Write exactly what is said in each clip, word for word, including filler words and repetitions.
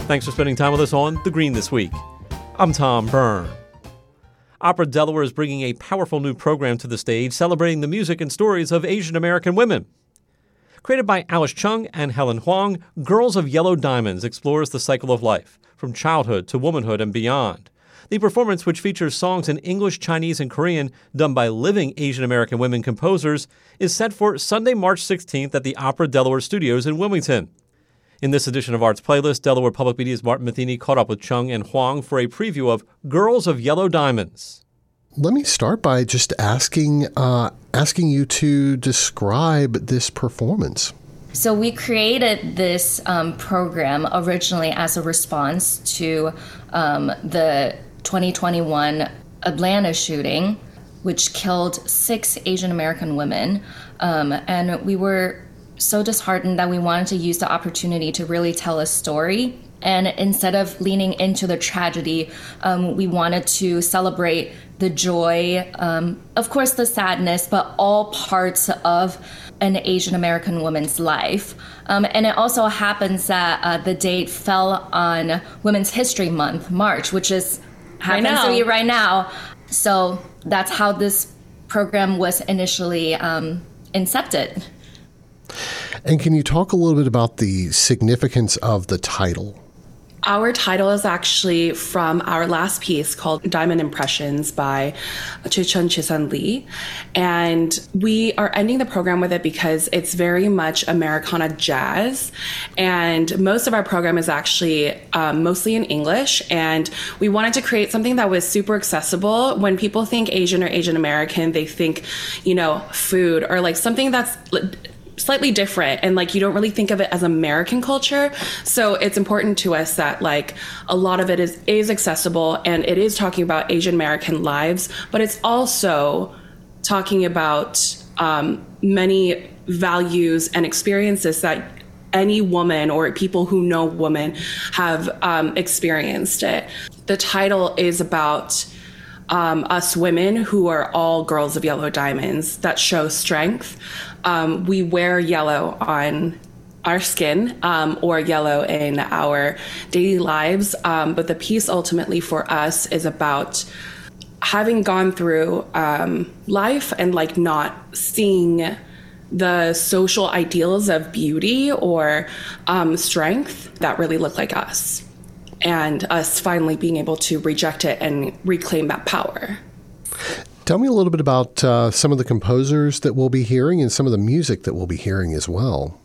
Thanks for spending time with us on The Green This Week. I'm Tom Byrne. Opera Delaware is bringing a powerful new program to the stage celebrating the music and stories of Asian American women. Created by Alice Chung and Helen Huang, Girls of Yellow Diamonds explores the cycle of life, from childhood to womanhood and beyond. The performance, which features songs in English, Chinese, and Korean done by living Asian American women composers, is set for Sunday, March sixteenth at the Opera Delaware Studios in Wilmington. In this edition of Arts Playlist, Delaware Public Media's Martin Matheny caught up with Chung and Huang for a preview of Girls of Yellow Diamonds. Let me start by just asking uh, asking you to describe this performance. So we created this um, program originally as a response to um, the twenty twenty-one Atlanta shooting, which killed six Asian American women. Um, and we were so disheartened that we wanted to use the opportunity to really tell a story. And instead of leaning into the tragedy, um, we wanted to celebrate the joy, um, of course, the sadness, but all parts of an Asian American woman's life. Um, and it also happens that uh, the date fell on Women's History Month, March, which is happens to be right now. So that's how this program was initially um, incepted. And can you talk a little bit about the significance of the title? Our title is actually from our last piece called Diamond Impressions by Chichun Chisan Lee. And we are ending the program with it because it's very much Americana jazz. And most of our program is actually um, mostly in English. And we wanted to create something that was super accessible. When people think Asian or Asian American, they think, you know, food or like something that's slightly different, and like you don't really think of it as American culture. So it's important to us that like a lot of it is is accessible, and it is talking about Asian American lives, but it's also talking about um, many values and experiences that any woman or people who know women have um, experienced it. The title is about Um, us women who are all girls of yellow diamonds that show strength. Um, we wear yellow on our skin um, or yellow in our daily lives. Um, but the piece ultimately for us is about having gone through um, life and like not seeing the social ideals of beauty or um, strength that really look like us. And us finally being able to reject it and reclaim that power. Tell me a little bit about uh, some of the composers that we'll be hearing and some of the music that we'll be hearing as well.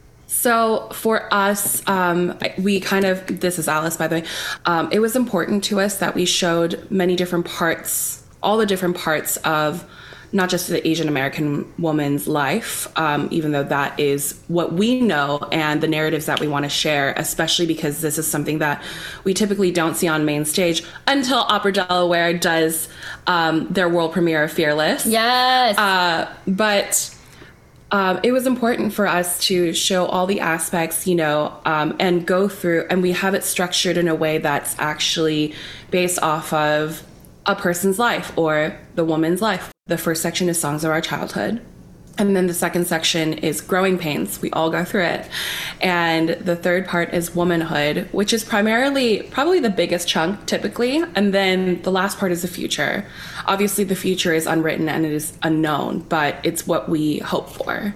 So for us, um, we kind of, this is Alice, by the way, um, it was important to us that we showed many different parts, all the different parts of not just the Asian American woman's life, um, even though that is what we know and the narratives that we want to share, especially because this is something that we typically don't see on main stage until Opera Delaware does um, their world premiere of Fearless. Yes. Uh, but um, it was important for us to show all the aspects, you know, um, and go through, and we have it structured in a way that's actually based off of a person's life or the woman's life. The first section is Songs of Our Childhood. And then the second section is Growing Pains. We all go through it. And the third part is Womanhood, which is primarily probably the biggest chunk typically. And then the last part is the future. Obviously, the future is unwritten and it is unknown, but it's what we hope for.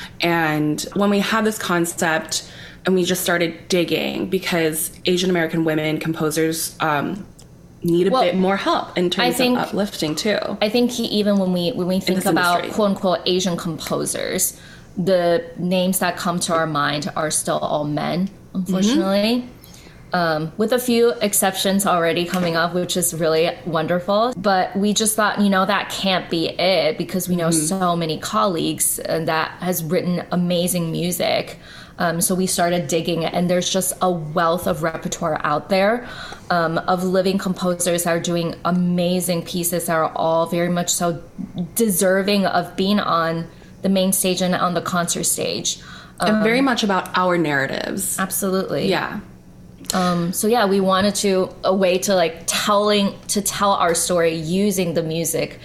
And when we had this concept and we just started digging, because Asian American women composers um, need a well, bit more help in terms think, of uplifting too. I think he, even when we when we think about industry. quote unquote Asian composers, the names that come to our mind are still all men, unfortunately. Mm-hmm. Um, with a few exceptions already coming up, which is really wonderful. But we just thought, you know, that can't be it, because we know mm-hmm. so many colleagues that has written amazing music. Um, so we started digging, and there's just a wealth of repertoire out there um, of living composers that are doing amazing pieces that are all very much so deserving of being on the main stage and on the concert stage. Um, and very much about our narratives. Absolutely. Yeah. Um, so yeah, we wanted to, a way to like telling, to tell our story using the music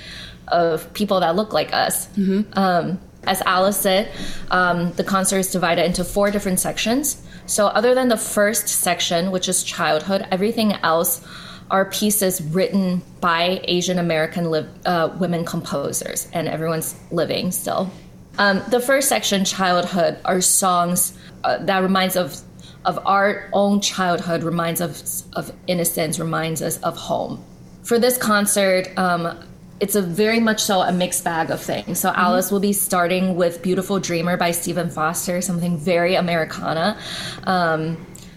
of people that look like us. Mm-hmm. Um, As Alice said, um, the concert is divided into four different sections. So other than the first section, which is childhood, everything else are pieces written by Asian American li- uh, women composers, and everyone's living still. Um, the first section, childhood, are songs uh, that reminds of of our own childhood, reminds us of innocence, reminds us of home. For this concert, um, it's a very much so a mixed bag of things. So mm-hmm. Alice will be starting with Beautiful Dreamer by Stephen Foster, something very Americana. Um,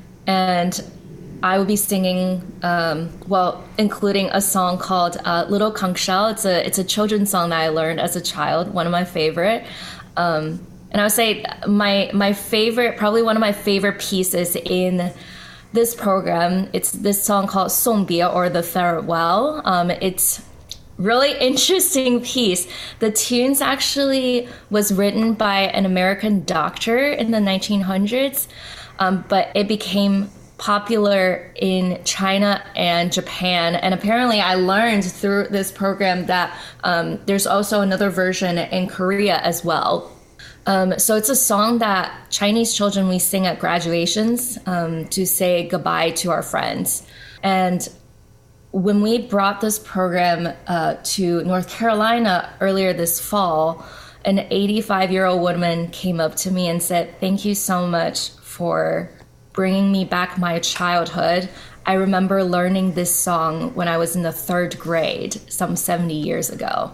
and I will be singing, um, well, including a song called uh, Little Kangshao. It's a, it's a children's song that I learned as a child, one of my favorite. Um, And I would say my my favorite, probably one of my favorite pieces in this program, it's this song called Songbie, or The Farewell. Um, it's really interesting piece. The tunes actually was written by an American doctor in the nineteen hundreds, um, but it became popular in China and Japan. And apparently I learned through this program that um, there's also another version in Korea as well. Um, so it's a song that Chinese children, we sing at graduations um, to say goodbye to our friends. And when we brought this program uh, to North Carolina earlier this fall, an eighty-five-year-old woman came up to me and said, "Thank you so much for bringing me back my childhood. I remember learning this song when I was in the third grade, some seventy years ago."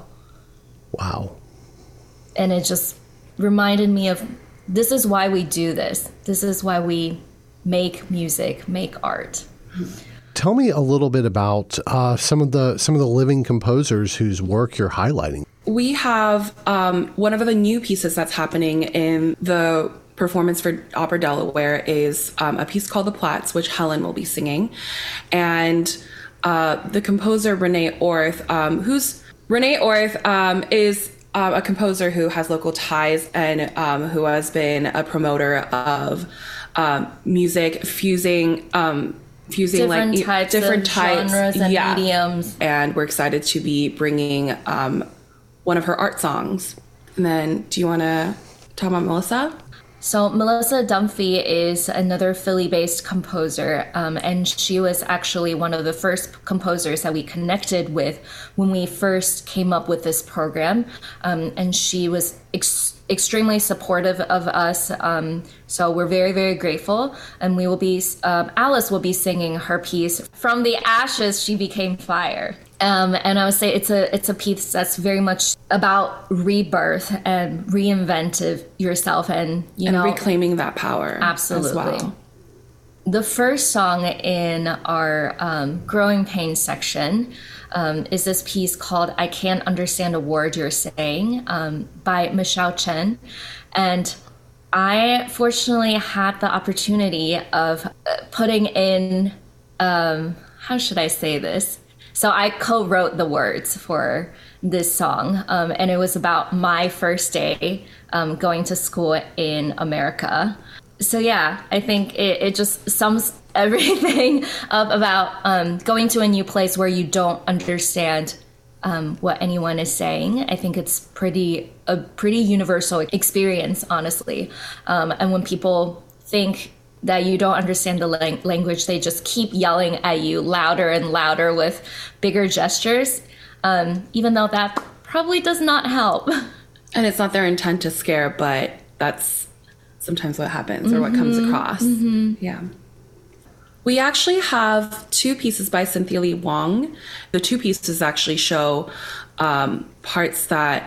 Wow. And it just reminded me of, this is why we do this. This is why we make music, make art. Tell me a little bit about uh, some of the some of the living composers whose work you're highlighting. We have um, one of the new pieces that's happening in the performance for Opera Delaware is um, a piece called The Platts, which Helen will be singing. And uh, the composer Renee Orth, um, who's Renee Orth um, is Um, a composer who has local ties and um, who has been a promoter of um, music fusing um, fusing different like types different of types genres and yeah. mediums. And we're excited to be bringing um, one of her art songs. And then, do you want to talk about Melissa? So Melissa Dunphy is another Philly-based composer, um, and she was actually one of the first composers that we connected with when we first came up with this program. Um, and she was ex- extremely supportive of us, um, so we're very, very grateful. And we will be, um, Alice will be singing her piece, From the Ashes She Became Fire. Um, and I would say it's a it's a piece that's very much about rebirth and reinventive yourself, and you and know, reclaiming that power. Absolutely. As well. The first song in our um, Growing Pains section um, is this piece called "I Can't Understand a Word You're Saying" um, by Michelle Chen, and I fortunately had the opportunity of putting in um, how should I say this? So I co-wrote the words for this song, um, and it was about my first day um, going to school in America. So yeah, I think it, it just sums everything up about um, going to a new place where you don't understand um, what anyone is saying. I think it's pretty a pretty universal experience, honestly. Um, and when people think that you don't understand the lang- language, they just keep yelling at you louder and louder with bigger gestures, um, even though that probably does not help. And it's not their intent to scare, but that's sometimes what happens mm-hmm. or what comes across. Mm-hmm. Yeah. We actually have two pieces by Cynthia Lee Wong. The two pieces actually show um, parts that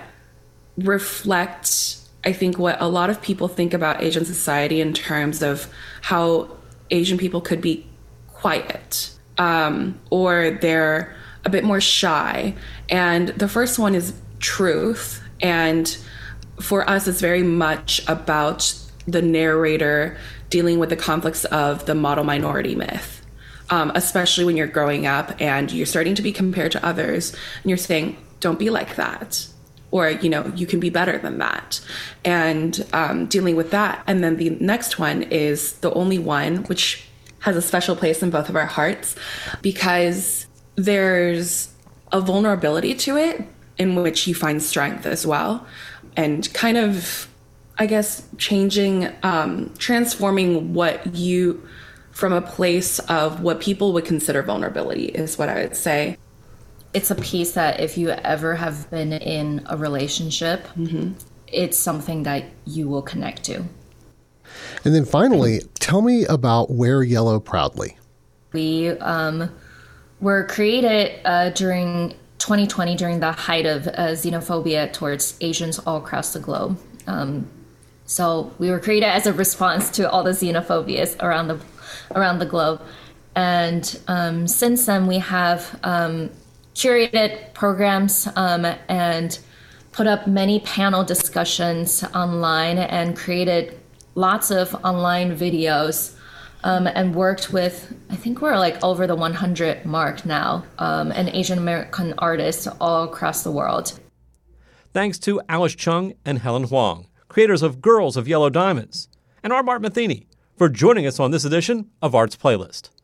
reflect, I think, what a lot of people think about Asian society in terms of how Asian people could be quiet um, or they're a bit more shy. And the first one is Truth. And for us, it's very much about the narrator dealing with the conflicts of the model minority myth, um, especially when you're growing up and you're starting to be compared to others and you're saying, don't be like that. Or, you know, you can be better than that. And um, dealing with that. And then the next one is The Only One, which has a special place in both of our hearts because there's a vulnerability to it in which you find strength as well. And kind of I guess, changing, um, transforming what you, from a place of what people would consider vulnerability is what I would say. It's a piece that if you ever have been in a relationship, mm-hmm. it's something that you will connect to. And then finally, tell me about Wear Yellow Proudly. We um, were created uh, during twenty twenty, during the height of uh, xenophobia towards Asians all across the globe. Um, so we were created as a response to all the xenophobias around the around the globe. And um, since then, we have um, curated programs um, and put up many panel discussions online and created lots of online videos um, and worked with, I think we're like over the one hundred mark now, um, and Asian American artists all across the world. Thanks to Alice Chung and Helen Huang, creators of Girls of Yellow Diamonds, and I'm Art Matheny, for joining us on this edition of Arts Playlist.